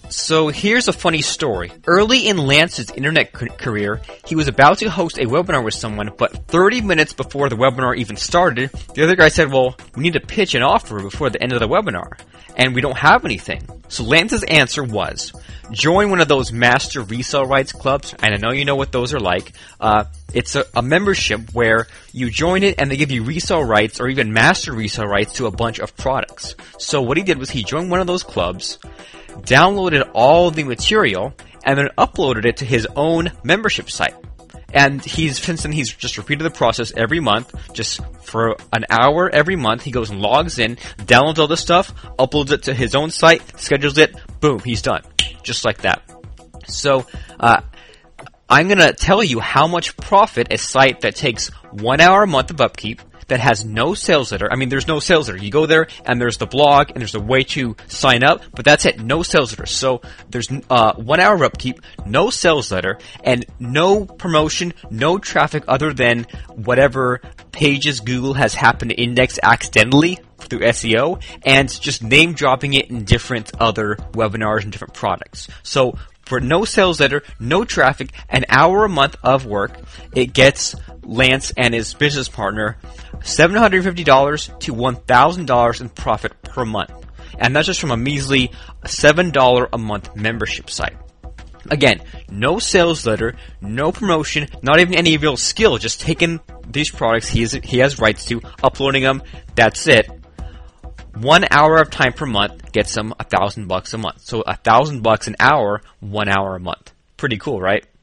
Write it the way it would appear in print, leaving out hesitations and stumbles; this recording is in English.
So here's a funny story. Early in Lance's internet career, he was about to host a webinar with someone, but 30 minutes before the webinar even started, the other guy said, well, we need to pitch an offer before the end of the webinar, and we don't have anything. So Lance's answer was, join one of those master resale rights clubs, and I know you know what those are like. It's a membership where you join it and they give you resale rights or even master resale rights to a bunch of products. So what he did was he joined one of those clubs, downloaded all the material, and then uploaded it to his own membership site. And since then he's just repeated the process every month, just for an hour every month. He goes and logs in, downloads all this stuff, uploads it to his own site, schedules it, boom, he's done. Just like that. So, I'm gonna tell you how much profit a site that takes 1 hour a month of upkeep, that has no sales letter. I mean, there's no sales letter. You go there, and there's the blog, and there's a way to sign up, but that's it. No sales letter. So there's 1 hour of upkeep, no sales letter, and no promotion, no traffic other than whatever pages Google has happened to index accidentally through SEO, and just name dropping it in different other webinars and different products. So for no sales letter, no traffic, an hour a month of work, it gets Lance and his business partner $750 to $1,000 in profit per month. And that's just from a measly $7 a month membership site. Again, no sales letter, no promotion, not even any real skill, just taking these products he has rights to, uploading them, that's it. 1 hour of time per month gets him $1,000 a month. So $1,000 an hour, 1 hour a month. Pretty cool, right?